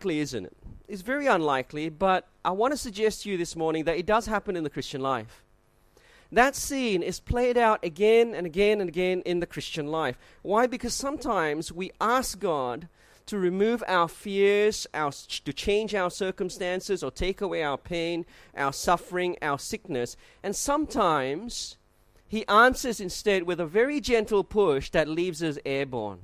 unlikely, isn't it? It's very unlikely, but I want to suggest to you this morning that it does happen in the Christian life. That scene is played out again and again and again in the Christian life. Why? Because sometimes we ask God to remove our fears, to change our circumstances, or take away our pain, our suffering, our sickness. And sometimes He answers instead with a very gentle push that leaves us airborne,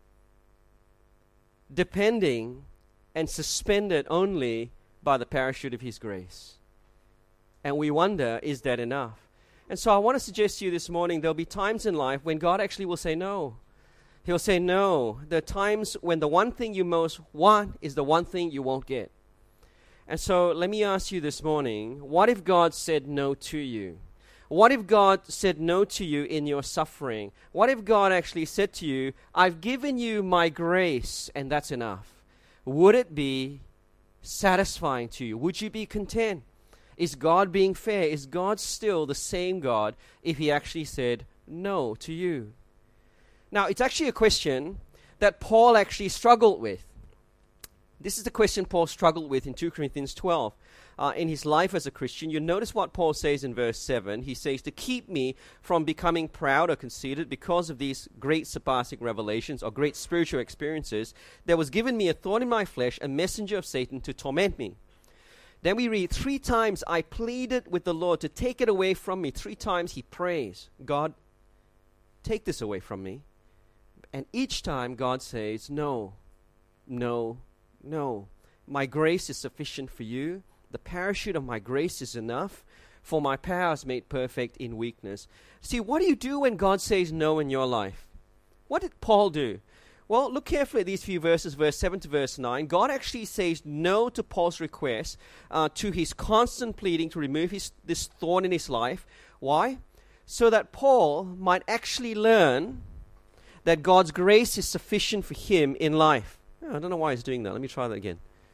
depending and suspended only by the parachute of His grace. And we wonder, is that enough? And so I want to suggest to you this morning, there'll be times in life when God actually will say no. He'll say no. There are times when the one thing you most want is the one thing you won't get. And so let me ask you this morning, what if God said no to you? What if God said no to you in your suffering? What if God actually said to you, I've given you my grace and that's enough? Would it be satisfying to you? Would you be content? Is God being fair? Is God still the same God if He actually said no to you? Now, it's actually a question that Paul actually struggled with. This is the question Paul struggled with in 2 Corinthians 12. In his life as a Christian, you notice what Paul says in verse 7. He says, to keep me from becoming proud or conceited because of these great surpassing revelations or great spiritual experiences, there was given me a thorn in my flesh, a messenger of Satan to torment me. Then we read, 3 times I pleaded with the Lord to take it away from me. 3 times he prays, God, take this away from me. And each time God says, no, no, no. My grace is sufficient for you. The parachute of my grace is enough, for my power is made perfect in weakness. See, what do you do when God says no in your life? What did Paul do? Well, look carefully at these few verses, verse 7 to verse 9. God actually says no to Paul's request, to his constant pleading to remove this thorn in his life. Why? So that Paul might actually learn that God's grace is sufficient for him in life. Oh, I don't know why he's doing that. Let me try that again.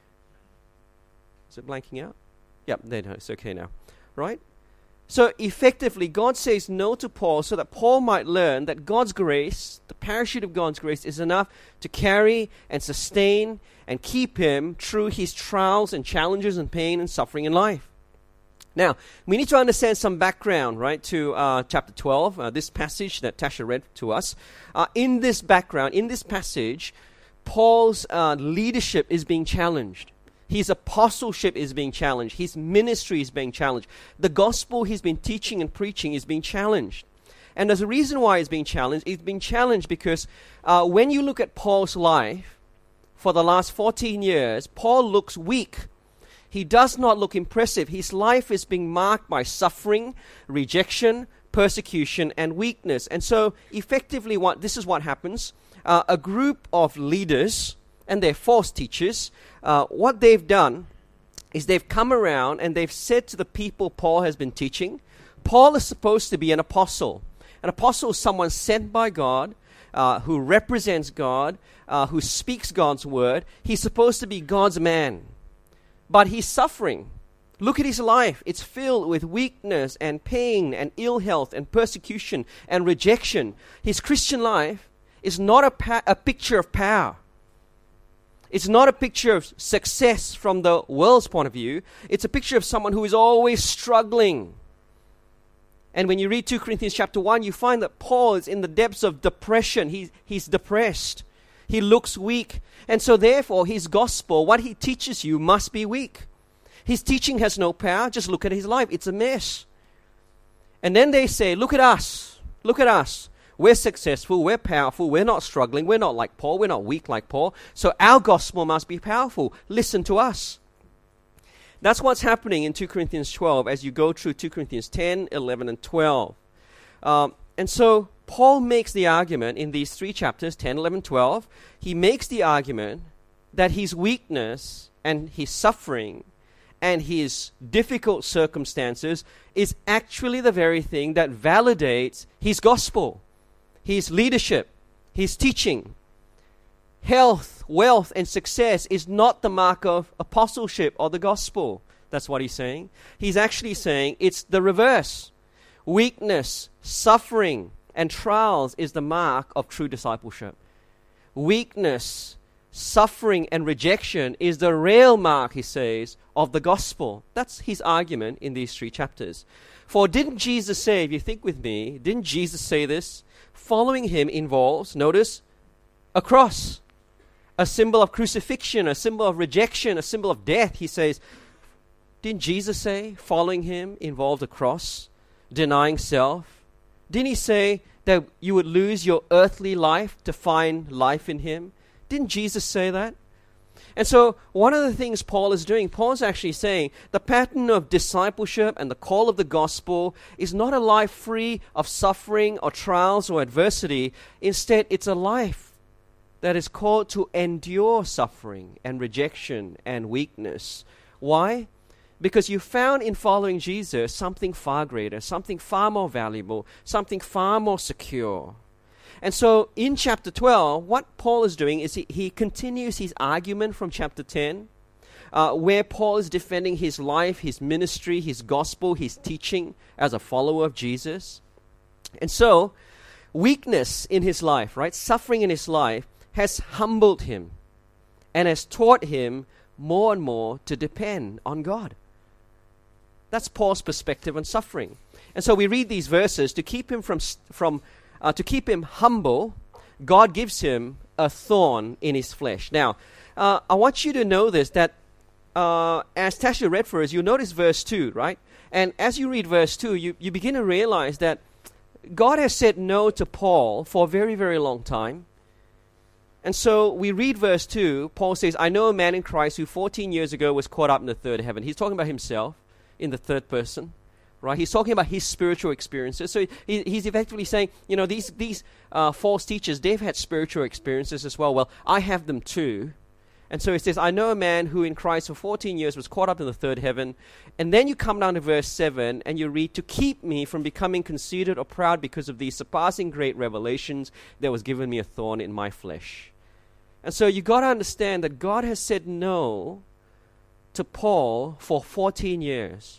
Is it blanking out? Yep, there, no, it's okay now. Right? So effectively, God says no to Paul so that Paul might learn that God's grace, the parachute of God's grace, is enough to carry and sustain and keep him through his trials and challenges and pain and suffering in life. Now, we need to understand some background, right, to chapter 12, this passage that Tasha read to us. In this background, in this passage, Paul's leadership is being challenged. His apostleship is being challenged. His ministry is being challenged. The gospel he's been teaching and preaching is being challenged. And there's a reason why it's being challenged because when you look at Paul's life, for the last 14 years, Paul looks weak. He does not look impressive. His life is being marked by suffering, rejection, persecution, and weakness. And so, effectively, this is what happens. A group of leaders and their false teachers, what they've done is they've come around and they've said to the people Paul has been teaching, Paul is supposed to be an apostle. An apostle is someone sent by God, who represents God, who speaks God's word. He's supposed to be God's man. But he's suffering. Look at his life. It's filled with weakness and pain and ill health and persecution and rejection. His Christian life is not a picture of power. It's not a picture of success from the world's point of view. It's a picture of someone who is always struggling. And when you read 2 Corinthians chapter 1, you find that Paul is in the depths of depression. He's depressed. He looks weak. And so therefore, his gospel, what he teaches you, must be weak. His teaching has no power. Just look at his life. It's a mess. And then they say, look at us. Look at us. We're successful. We're powerful. We're not struggling. We're not like Paul. We're not weak like Paul. So our gospel must be powerful. Listen to us. That's what's happening in 2 Corinthians 12 as you go through 2 Corinthians 10, 11, and 12. And so Paul makes the argument in these 3 chapters, 10, 11, 12. He makes the argument that his weakness and his suffering and his difficult circumstances is actually the very thing that validates his gospel, his leadership, his teaching. Health, wealth, and success is not the mark of apostleship or the gospel. That's what he's saying. He's actually saying it's the reverse. Weakness, suffering, and trials is the mark of true discipleship. Weakness, suffering and rejection is the real mark, he says, of the gospel. That's his argument in these 3 chapters. For didn't Jesus say, if you think with me, didn't Jesus say this? Following him involves, notice, a cross, a symbol of crucifixion, a symbol of rejection, a symbol of death. He says, didn't Jesus say following him involved a cross, denying self? Didn't he say that you would lose your earthly life to find life in him? Didn't Jesus say that? And so one of the things Paul is doing, Paul's actually saying the pattern of discipleship and the call of the gospel is not a life free of suffering or trials or adversity. Instead, it's a life that is called to endure suffering and rejection and weakness. Why? Because you found in following Jesus something far greater, something far more valuable, something far more secure. And so in chapter 12, what Paul is doing is he continues his argument from chapter 10, where Paul is defending his life, his ministry, his gospel, his teaching as a follower of Jesus. And so weakness in his life, right, suffering in his life has humbled him and has taught him more and more to depend on God. That's Paul's perspective on suffering. And so we read these verses to keep him to keep him humble. God gives him a thorn in his flesh. Now, I want you to know this, that as Tasha read for us, you'll notice verse 2, right? And as you read verse 2, you begin to realize that God has said no to Paul for a very, very long time. And so we read verse 2, Paul says, I know a man in Christ who 14 years ago was caught up in the third heaven. He's talking about himself in the third person. Right, he's talking about his spiritual experiences. So he's effectively saying, you know, these false teachers, they've had spiritual experiences as well. Well, I have them too. And so he says, I know a man who in Christ for 14 years was caught up in the third heaven. And then you come down to verse 7 and you read, to keep me from becoming conceited or proud because of these surpassing great revelations, there was given me a thorn in my flesh. And so you got to understand that God has said no to Paul for 14 years.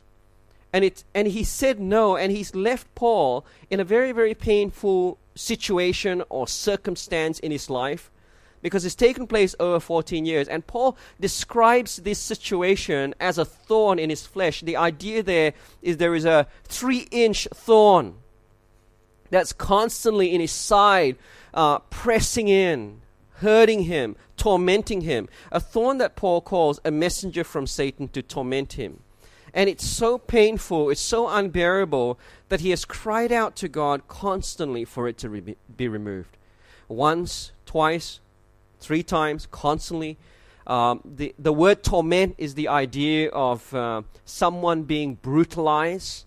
And he said no, and he's left Paul in a very, very painful situation or circumstance in his life because it's taken place over 14 years. And Paul describes this situation as a thorn in his flesh. The idea there is a 3-inch thorn that's constantly in his side, pressing in, hurting him, tormenting him. A thorn that Paul calls a messenger from Satan to torment him. And it's so painful, it's so unbearable that he has cried out to God constantly for it to be removed. Once, twice, 3 times, constantly. The word torment is the idea of someone being brutalized,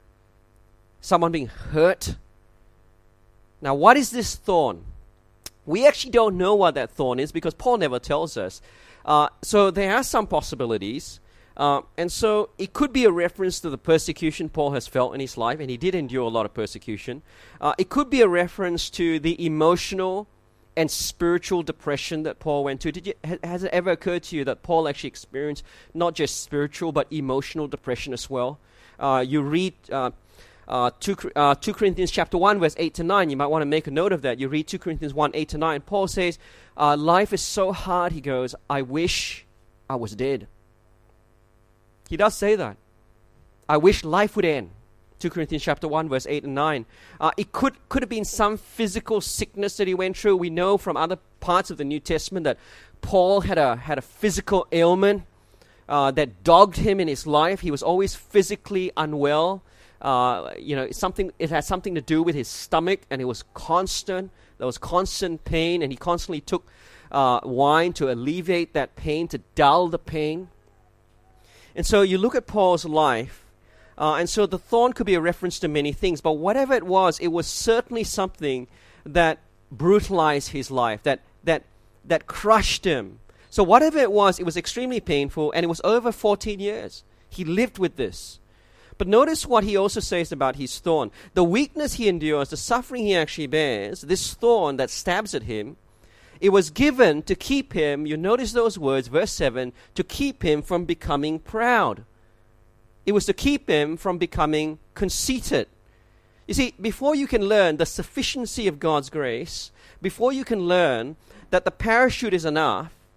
someone being hurt. Now, what is this thorn? We actually don't know what that thorn is because Paul never tells us. So there are some possibilities. And so it could be a reference to the persecution Paul has felt in his life, and he did endure a lot of persecution. It could be a reference to the emotional and spiritual depression that Paul went to. Has it ever occurred to you that Paul actually experienced not just spiritual but emotional depression as well? You read 2 Corinthians chapter 1, verse 8 to 9. You might want to make a note of that. You read 2 Corinthians 1, 8 to 9. Paul says, life is so hard, he goes, I wish I was dead. He does say that. I wish life would end. 2 Corinthians chapter 1, verse 8 and 9. It could have been some physical sickness that he went through. We know from other parts of the New Testament that Paul had a physical ailment that dogged him in his life. He was always physically unwell. It had something to do with his stomach, and it was constant. There was constant pain, and he constantly took wine to alleviate that pain, to dull the pain. And so you look at Paul's life, and so the thorn could be a reference to many things, but whatever it was certainly something that brutalized his life, that crushed him. So whatever it was extremely painful, and it was over 14 years. He lived with this. But notice what he also says about his thorn. The weakness he endures, the suffering he actually bears, this thorn that stabs at him, it was given to keep him, you notice those words, verse 7, to keep him from becoming proud. It was to keep him from becoming conceited. You see, before you can learn the sufficiency of God's grace, before you can learn that the parachute is enough,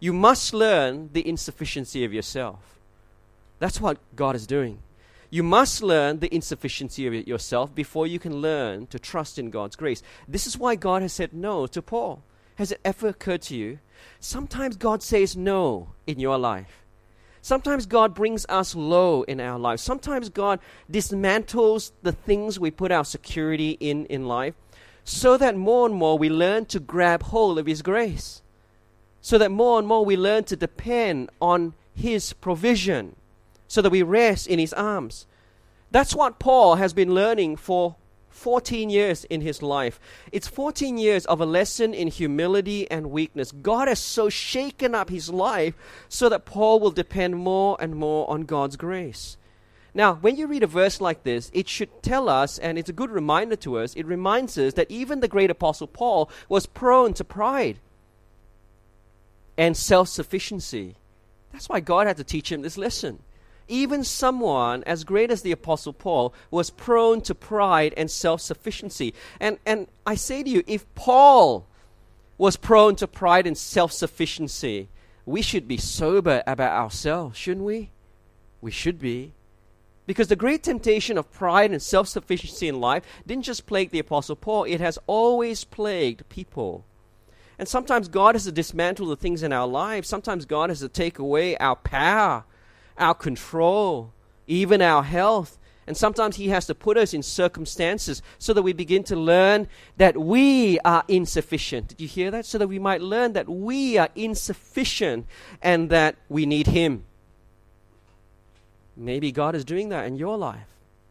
You must learn the insufficiency of yourself. That's what God is doing. You must learn the insufficiency of yourself before you can learn to trust in God's grace. This is why God has said no to Paul. Has it ever occurred to you? Sometimes God says no in your life. Sometimes God brings us low in our lives. Sometimes God dismantles the things we put our security in life so that more and more we learn to grab hold of His grace. So that more and more we learn to depend on His provision. So that we rest in His arms. That's what Paul has been learning for 14 years in his life. It's 14 years of a lesson in humility and weakness. God has so shaken up his life so that Paul will depend more and more on God's grace. Now, when you read a verse like this, it should tell us, and it's a good reminder to us, it reminds us that even the great apostle Paul was prone to pride and self-sufficiency. That's why God had to teach him this lesson. Even someone as great as the Apostle Paul was prone to pride and self-sufficiency. And I say to you, if Paul was prone to pride and self-sufficiency, we should be sober about ourselves, shouldn't we? We should be. Because the great temptation of pride and self-sufficiency in life didn't just plague the Apostle Paul, it has always plagued people. And sometimes God has to dismantle the things in our lives. Sometimes God has to take away our power, our control, even our health. And sometimes He has to put us in circumstances so that we begin to learn that we are insufficient. Did you hear that? So that we might learn that we are insufficient and that we need Him. Maybe God is doing that in your life.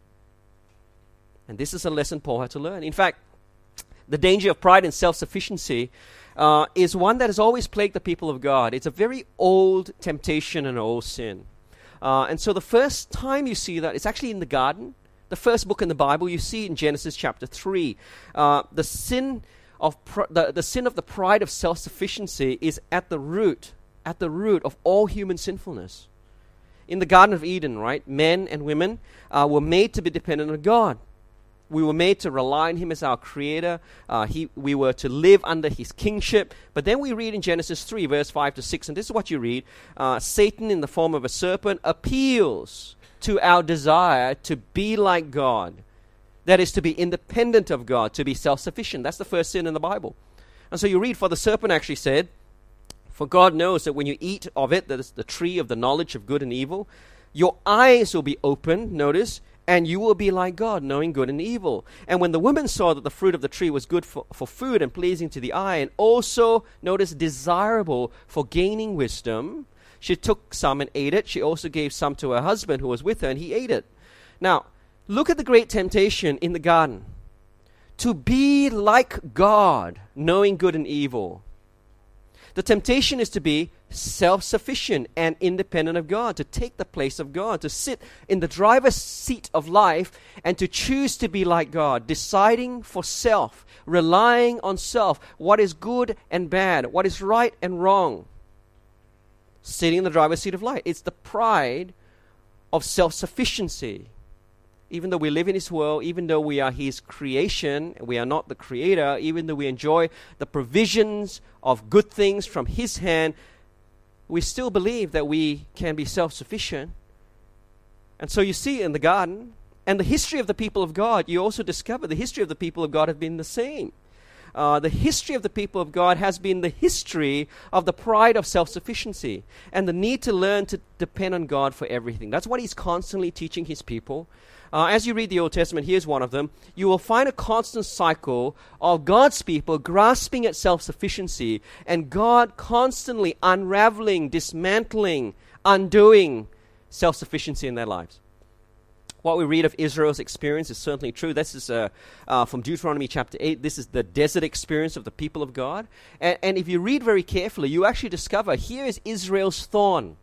And this is a lesson Paul had to learn. In fact, the danger of pride and self-sufficiency is one that has always plagued the people of God. It's a very old temptation and an old sin. And so the first time you see that, it's actually in the garden. The first book in the Bible, you see in Genesis chapter 3. The sin of the pride of self-sufficiency is at the root of all human sinfulness. In the Garden of Eden, right, men and women were made to be dependent on God. We were made to rely on Him as our Creator. We were to live under His kingship. But then we read in Genesis 3, verse 5 to 6, and this is what you read. Satan, in the form of a serpent, appeals to our desire to be like God. That is, to be independent of God, to be self-sufficient. That's the first sin in the Bible. And so you read, for the serpent actually said, for God knows that when you eat of it, that is the tree of the knowledge of good and evil, your eyes will be opened, notice, and you will be like God, knowing good and evil. And when the woman saw that the fruit of the tree was good for food and pleasing to the eye, and also, notice, desirable for gaining wisdom, she took some and ate it. She also gave some to her husband who was with her, and he ate it. Now, look at the great temptation in the garden. To be like God, knowing good and evil. The temptation is to be self-sufficient and independent of God, to take the place of God, to sit in the driver's seat of life and to choose to be like God, deciding for self, relying on self, what is good and bad, what is right and wrong. Sitting in the driver's seat of life. It's the pride of self-sufficiency. Even though we live in this world, even though we are His creation, we are not the Creator, even though we enjoy the provisions of good things from His hand, we still believe that we can be self-sufficient. And so you see in the garden, and the history of the people of God, you also discover the history of the people of God have been the same. The history of the people of God has been the history of the pride of self-sufficiency and the need to learn to depend on God for everything. That's what He's constantly teaching His people. As you read the Old Testament, here's one of them. You will find a constant cycle of God's people grasping at self-sufficiency and God constantly unraveling, dismantling, undoing self-sufficiency in their lives. What we read of Israel's experience is certainly true. This is from Deuteronomy chapter 8. This is the desert experience of the people of God. And if you read very carefully, you actually discover here is Israel's thorn.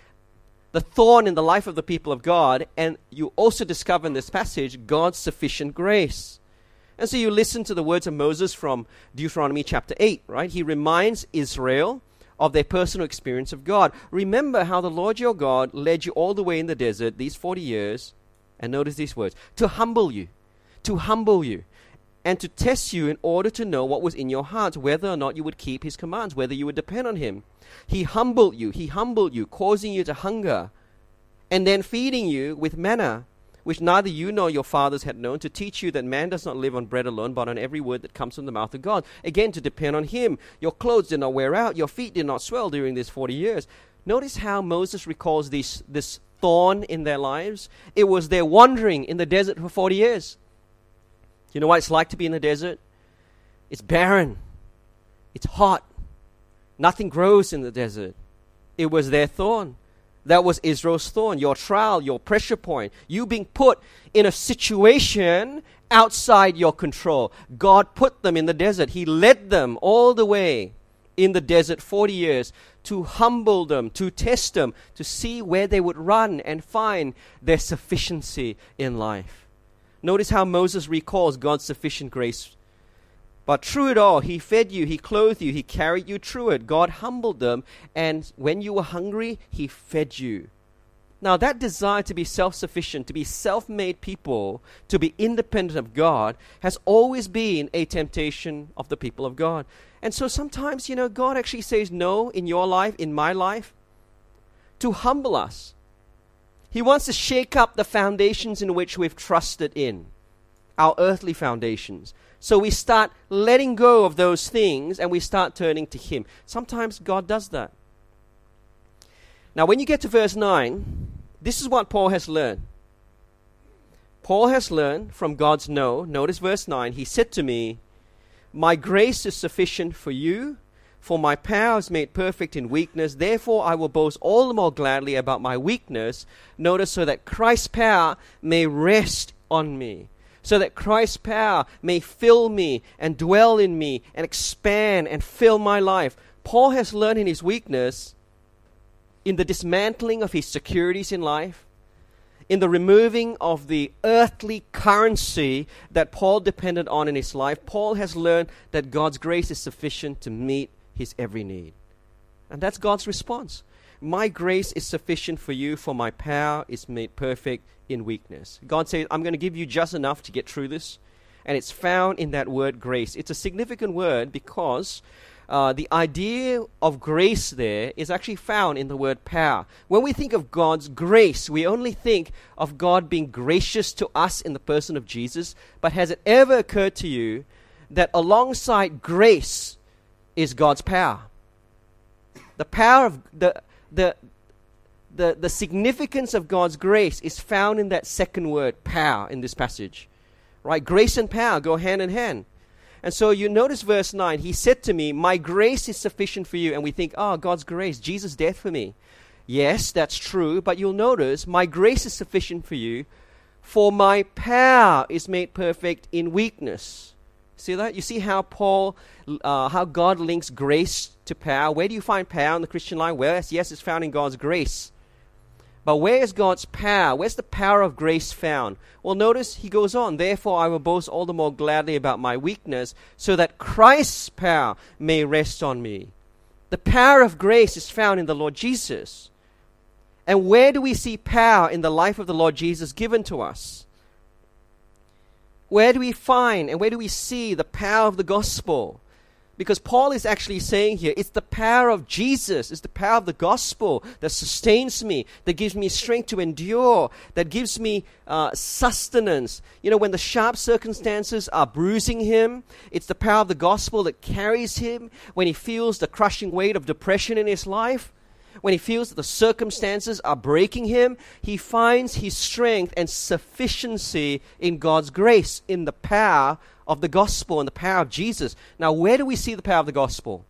The thorn in the life of the people of God. And you also discover in this passage God's sufficient grace. And so you listen to the words of Moses from Deuteronomy chapter 8, right? He reminds Israel of their personal experience of God. Remember how the Lord your God led you all the way in the desert these 40 years. And notice these words, to humble you, and to test you in order to know what was in your hearts, whether or not you would keep his commands, whether you would depend on him. He humbled you, causing you to hunger, and then feeding you with manna, which neither you nor your fathers had known, to teach you that man does not live on bread alone, but on every word that comes from the mouth of God. Again, to depend on him. Your clothes did not wear out, your feet did not swell during these 40 years. Notice how Moses recalls this thorn in their lives. It was their wandering in the desert for 40 years. You know what it's like to be in the desert? It's barren. It's hot. Nothing grows in the desert. It was their thorn. That was Israel's thorn, your trial, your pressure point. You being put in a situation outside your control. God put them in the desert. He led them all the way in the desert 40 years to humble them, to test them, to see where they would run and find their sufficiency in life. Notice how Moses recalls God's sufficient grace. But through it all, he fed you, he clothed you, he carried you through it. God humbled them, and when you were hungry, he fed you. Now, that desire to be self-sufficient, to be self-made people, to be independent of God, has always been a temptation of the people of God. And so sometimes, God actually says no in your life, in my life, to humble us. He wants to shake up the foundations in which we've trusted in, our earthly foundations. So we start letting go of those things and we start turning to him. Sometimes God does that. Now, when you get to verse 9, this is what Paul has learned. Paul has learned from God's no. Notice verse 9. He said to me, "My grace is sufficient for you, for my power is made perfect in weakness. Therefore, I will boast all the more gladly about my weakness." Notice, so that Christ's power may rest on me. So that Christ's power may fill me and dwell in me and expand and fill my life. Paul has learned in his weakness, in the dismantling of his securities in life, in the removing of the earthly currency that Paul depended on in his life, Paul has learned that God's grace is sufficient to meet his every need. And that's God's response. My grace is sufficient for you, for my power is made perfect in weakness. God says, I'm going to give you just enough to get through this. And it's found in that word grace. It's a significant word because the idea of grace there is actually found in the word power. When we think of God's grace, we only think of God being gracious to us in the person of Jesus. But has it ever occurred to you that alongside grace is God's power? The power of the significance of God's grace is found in that second word, power, in this passage. Right? Grace and power go hand in hand. And so you notice verse 9, he said to me, my grace is sufficient for you. And we think, God's grace, Jesus' death for me. Yes, that's true, but you'll notice, my grace is sufficient for you, for my power is made perfect in weakness. See that? You see how how God links grace to power. Where do you find power in the Christian life? Well, yes, it's found in God's grace. But where is God's power? Where's the power of grace found? Well, notice he goes on, therefore I will boast all the more gladly about my weakness, so that Christ's power may rest on me. The power of grace is found in the Lord Jesus. And where do we see power in the life of the Lord Jesus given to us? Where do we find and where do we see the power of the gospel? Because Paul is actually saying here, it's the power of Jesus, it's the power of the gospel that sustains me, that gives me strength to endure, that gives me sustenance. When the sharp circumstances are bruising him, it's the power of the gospel that carries him. When he feels the crushing weight of depression in his life, when he feels that the circumstances are breaking him, he finds his strength and sufficiency in God's grace, in the power of the gospel and the power of Jesus. Now, where do we see the power of the gospel?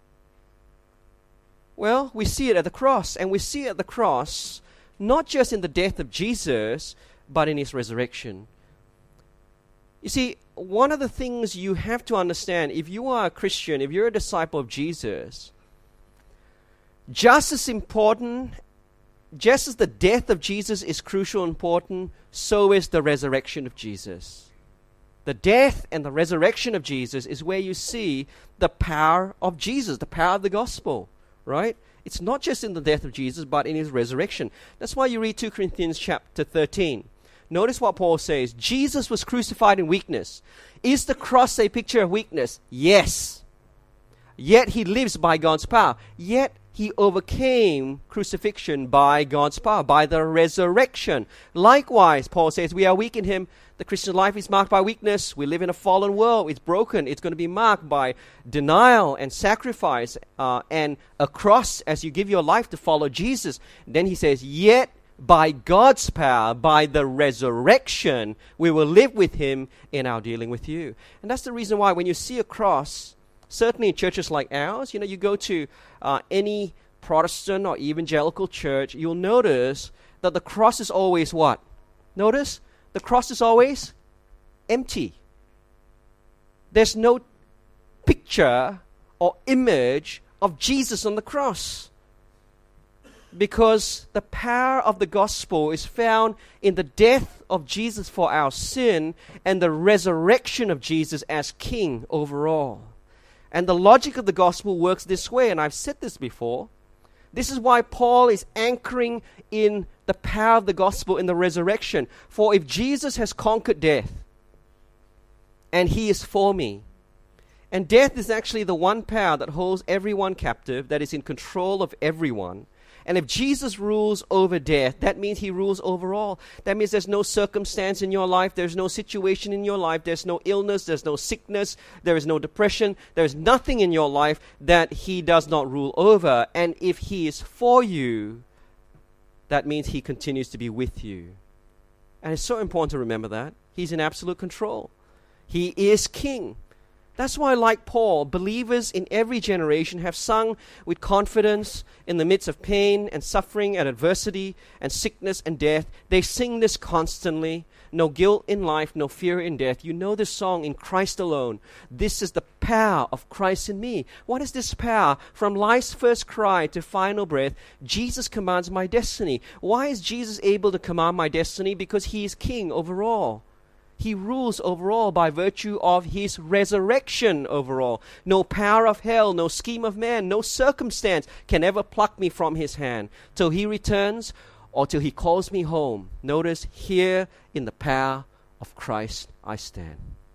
Well, we see it at the cross, and we see it at the cross not just in the death of Jesus, but in his resurrection. You see, one of the things you have to understand, if you are a Christian, if you're a disciple of Jesus, just as important, just as the death of Jesus is crucial and important, so is the resurrection of Jesus. The death and the resurrection of Jesus is where you see the power of Jesus, the power of the gospel, right? It's not just in the death of Jesus, but in his resurrection. That's why you read 2 Corinthians chapter 13. Notice what Paul says. Jesus was crucified in weakness. Is the cross a picture of weakness? Yes. Yet he lives by God's power. Yet he overcame crucifixion by God's power, by the resurrection. Likewise, Paul says, we are weak in him. The Christian life is marked by weakness. We live in a fallen world. It's broken. It's going to be marked by denial and sacrifice and a cross as you give your life to follow Jesus. Then he says, yet by God's power, by the resurrection, we will live with him in our dealing with you. And that's the reason why when you see a cross, certainly in churches like ours, you go to any Protestant or evangelical church, you'll notice that the cross is always what? Notice, the cross is always empty. There's no picture or image of Jesus on the cross. Because the power of the gospel is found in the death of Jesus for our sin and the resurrection of Jesus as King overall. And the logic of the gospel works this way, and I've said this before. This is why Paul is anchoring in the power of the gospel in the resurrection. For if Jesus has conquered death, and he is for me, and death is actually the one power that holds everyone captive, that is in control of everyone. And if Jesus rules over death, that means he rules over all. That means there's no circumstance in your life, there's no situation in your life, there's no illness, there's no sickness, there is no depression, there's nothing in your life that he does not rule over. And if he is for you, that means he continues to be with you. And it's so important to remember that. He's in absolute control. He is King. That's why, like Paul, believers in every generation have sung with confidence in the midst of pain and suffering and adversity and sickness and death. They sing this constantly. No guilt in life, no fear in death. You know this song, In Christ Alone. This is the power of Christ in me. What is this power? From life's first cry to final breath, Jesus commands my destiny. Why is Jesus able to command my destiny? Because he is King over all. He rules over all by virtue of his resurrection over all. No power of hell, no scheme of man, no circumstance can ever pluck me from his hand till he returns or till he calls me home. Notice, here in the power of Christ I stand.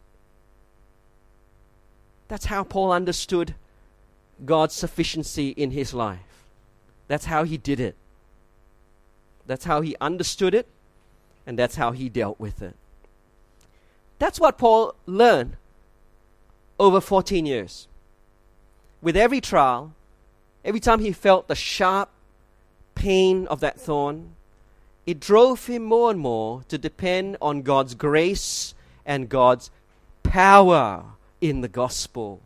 That's how Paul understood God's sufficiency in his life. That's how he did it. That's how he understood it, and that's how he dealt with it. That's what Paul learned over 14 years. With every trial, every time he felt the sharp pain of that thorn, it drove him more and more to depend on God's grace and God's power in the gospel.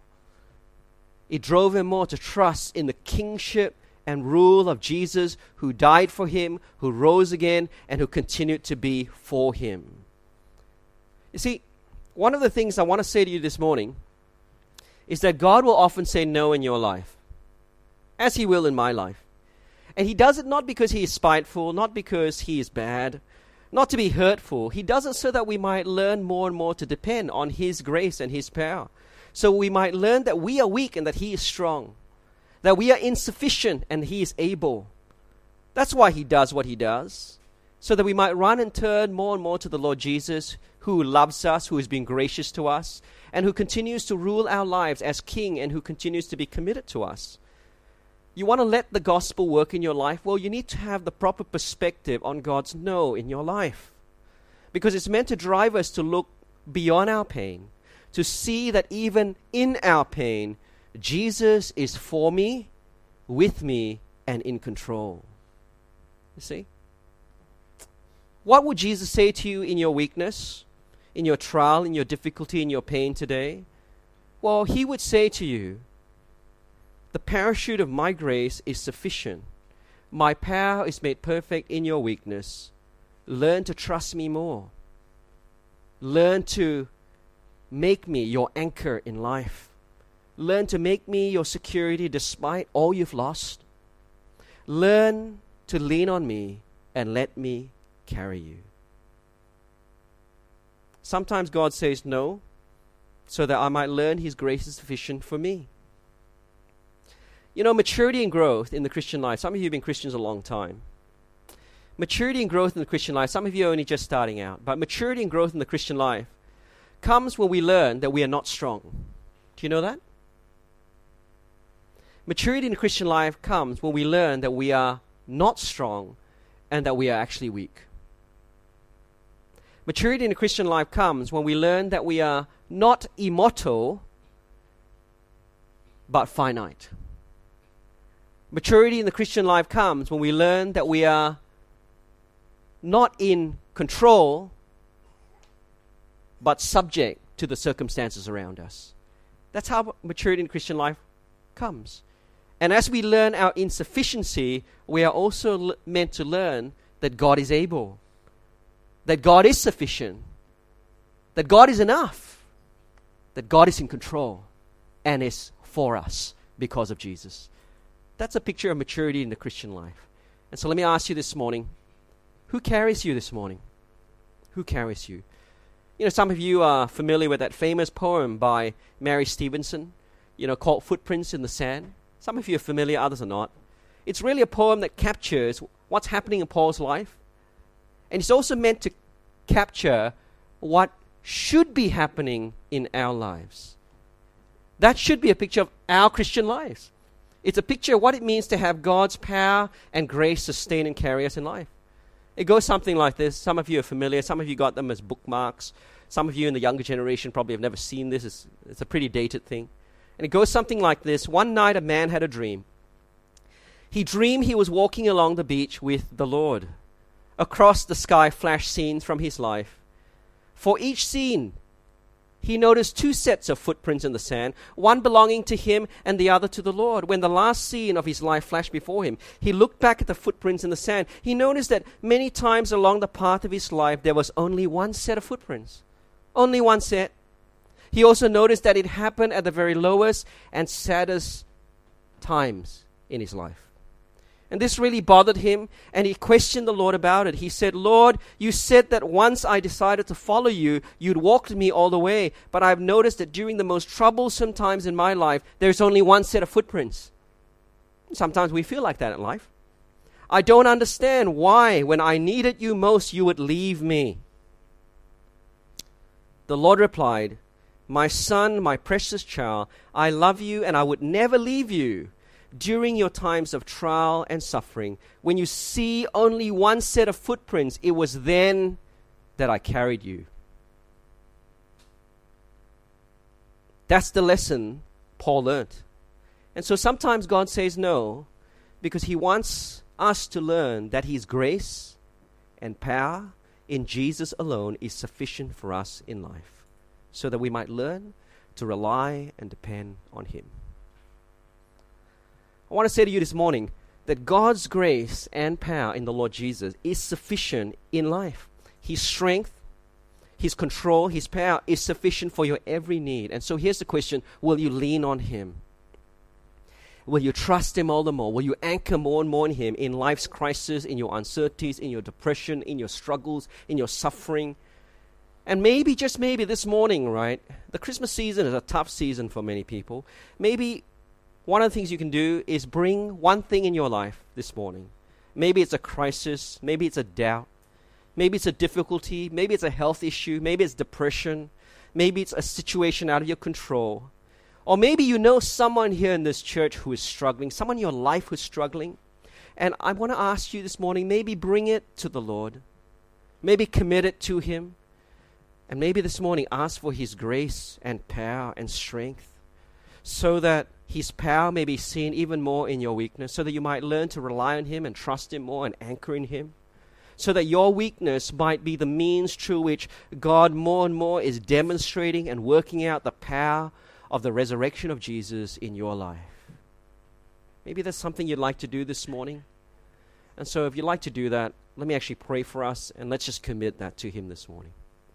It drove him more to trust in the kingship and rule of Jesus, who died for him, who rose again, and who continued to be for him. You see, one of the things I want to say to you this morning is that God will often say no in your life, as he will in my life. And he does it not because he is spiteful, not because he is bad, not to be hurtful. He does it so that we might learn more and more to depend on his grace and his power. So we might learn that we are weak and that he is strong, that we are insufficient and he is able. That's why he does what he does, so that we might run and turn more and more to the Lord Jesus, who loves us, who has been gracious to us, and who continues to rule our lives as King and who continues to be committed to us. You want to let the gospel work in your life? Well, you need to have the proper perspective on God's no in your life. Because it's meant to drive us to look beyond our pain, to see that even in our pain, Jesus is for me, with me, and in control. You see? What would Jesus say to you in your weakness, in your trial, in your difficulty, in your pain today? Well, he would say to you, the parachute of my grace is sufficient. My power is made perfect in your weakness. Learn to trust me more. Learn to make me your anchor in life. Learn to make me your security despite all you've lost. Learn to lean on me and let me carry you. Sometimes God says no, so that I might learn his grace is sufficient for me. You know, maturity and growth in the Christian life, some of you have been Christians a long time. Maturity and growth in the Christian life, some of you are only just starting out, but maturity and growth in the Christian life comes when we learn that we are not strong. Do you know that? Maturity in the Christian life comes when we learn that we are not strong and that we are actually weak. Maturity in the Christian life comes when we learn that we are not immortal, but finite. Maturity in the Christian life comes when we learn that we are not in control, but subject to the circumstances around us. That's how maturity in Christian life comes. And as we learn our insufficiency, we are also meant to learn that God is able, that God is sufficient, that God is enough, that God is in control and is for us because of Jesus. That's a picture of maturity in the Christian life. And so let me ask you this morning, who carries you this morning? Who carries you? You know, some of you are familiar with that famous poem by Mary Stevenson, called Footprints in the Sand. Some of you are familiar, others are not. It's really a poem that captures what's happening in Paul's life. And it's also meant to capture what should be happening in our lives. That should be a picture of our Christian lives. It's a picture of what it means to have God's power and grace sustain and carry us in life. It goes something like this. Some of you are familiar. Some of you got them as bookmarks. Some of you in the younger generation probably have never seen this. It's a pretty dated thing. And it goes something like this. One night a man had a dream. He dreamed he was walking along the beach with the Lord. Across the sky flashed scenes from his life. For each scene, he noticed two sets of footprints in the sand, one belonging to him and the other to the Lord. When the last scene of his life flashed before him, he looked back at the footprints in the sand. He noticed that many times along the path of his life, there was only one set of footprints. Only one set. He also noticed that it happened at the very lowest and saddest times in his life. And this really bothered him, and he questioned the Lord about it. He said, Lord, you said that once I decided to follow you, you'd walk with me all the way. But I've noticed that during the most troublesome times in my life, there's only one set of footprints. Sometimes we feel like that in life. I don't understand why, when I needed you most, you would leave me. The Lord replied, my son, my precious child, I love you and I would never leave you. During your times of trial and suffering, when you see only one set of footprints, it was then that I carried you. That's the lesson Paul learned. And so sometimes God says no, because he wants us to learn that his grace and power in Jesus alone is sufficient for us in life, so that we might learn to rely and depend on him. I want to say to you this morning that God's grace and power in the Lord Jesus is sufficient in life. His strength, his control, his power is sufficient for your every need. And so here's the question, will you lean on him? Will you trust him all the more? Will you anchor more and more in him in life's crisis, in your uncertainties, in your depression, in your struggles, in your suffering? And maybe, just maybe this morning, right, the Christmas season is a tough season for many people. Maybe one of the things you can do is bring one thing in your life this morning. Maybe it's a crisis. Maybe it's a doubt. Maybe it's a difficulty. Maybe it's a health issue. Maybe it's depression. Maybe it's a situation out of your control. Or maybe you know someone here in this church who is struggling, someone in your life who's struggling. And I want to ask you this morning, maybe bring it to the Lord. Maybe commit it to him. And maybe this morning ask for his grace and power and strength, so that his power may be seen even more in your weakness, so that you might learn to rely on him and trust him more and anchor in him, so that your weakness might be the means through which God more and more is demonstrating and working out the power of the resurrection of Jesus in your life. Maybe that's something you'd like to do this morning. And so if you'd like to do that, let me actually pray for us, and let's just commit that to him this morning.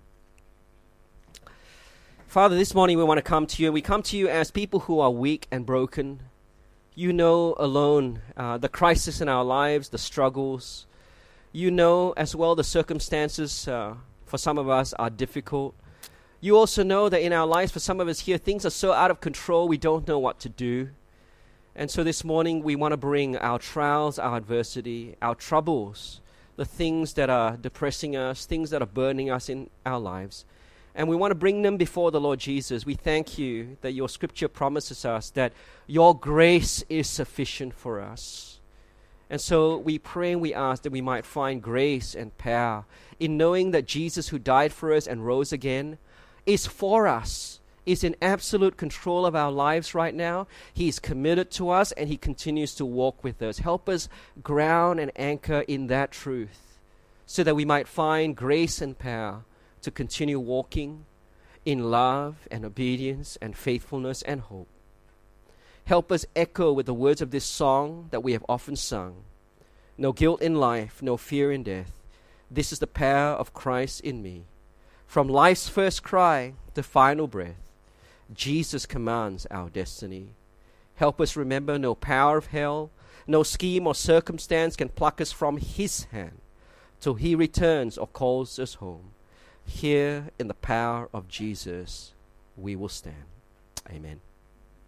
Father, this morning we want to come to you. We come to you as people who are weak and broken. You know alone the crisis in our lives, the struggles. You know as well the circumstances for some of us are difficult. You also know that in our lives, for some of us here, things are so out of control, we don't know what to do. And so this morning we want to bring our trials, our adversity, our troubles the things that are depressing us, things that are burdening us in our lives. And we want to bring them before the Lord Jesus. We thank you that your scripture promises us that your grace is sufficient for us. And so we pray and we ask that we might find grace and power in knowing that Jesus, who died for us and rose again, is for us, is in absolute control of our lives right now. He is committed to us and he continues to walk with us. Help us ground and anchor in that truth so that we might find grace and power to continue walking in love and obedience and faithfulness and hope. Help us echo with the words of this song that we have often sung. No guilt in life, no fear in death. This is the power of Christ in me. From life's first cry to final breath, Jesus commands our destiny. Help us remember no power of hell, no scheme or circumstance can pluck us from his hand till he returns or calls us home. Here in the power of Jesus we will stand. Amen.